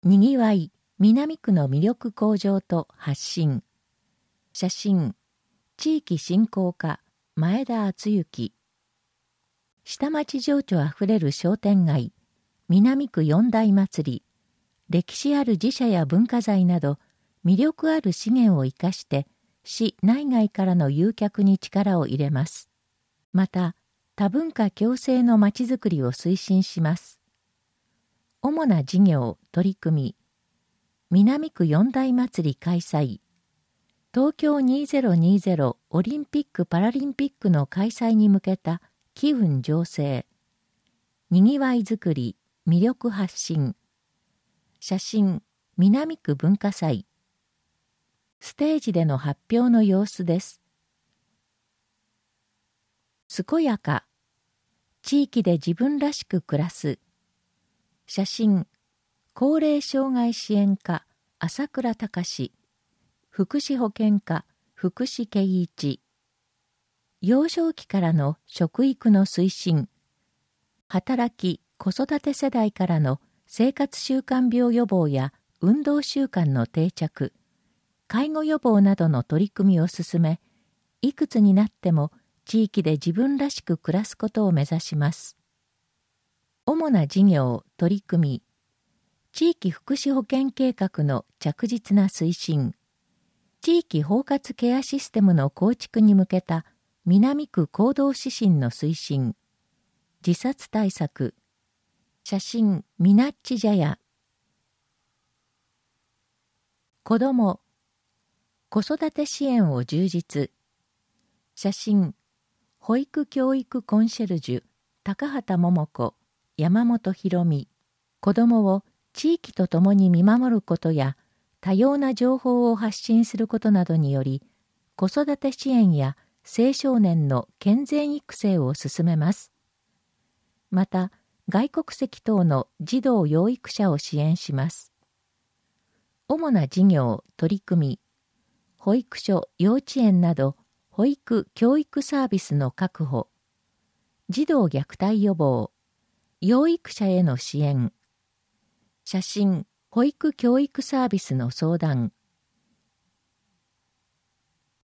にぎわい南区の魅力向上と発信。写真、地域振興課前田敦之。下町情緒あふれる商店街、南区四大祭り、歴史ある寺社や文化財など魅力ある資源を生かして市内外からの誘客に力を入れます。また、多文化共生のまちづくりを推進します。主な事業・取り組み、南区四大祭り開催、東京2020オリンピック・パラリンピックの開催に向けた機運醸成、にぎわいづくり、魅力発信、写真、南区文化祭、ステージでの発表の様子です。健やか、地域で自分らしく暮らす、写真、高齢障害支援課、朝倉隆、福祉保健課、福祉圭一。幼少期からの食育の推進、働き・子育て世代からの生活習慣病予防や運動習慣の定着、介護予防などの取り組みを進め、いくつになっても地域で自分らしく暮らすことを目指します。主な事業・取り組み、地域福祉保健計画の着実な推進、地域包括ケアシステムの構築に向けた南区行動指針の推進、自殺対策、写真みなっち茶屋、子ども、子育て支援を充実、写真、保育教育コンシェルジュ、高畑桃子、山本博美、子どもを地域とともに見守ることや多様な情報を発信することなどにより、子育て支援や青少年の健全育成を進めます。また、外国籍等の児童養育者を支援します。主な事業・取り組み、保育所・幼稚園など保育・教育サービスの確保、児童虐待予防、養育者への支援、写真・保育・教育サービスの相談、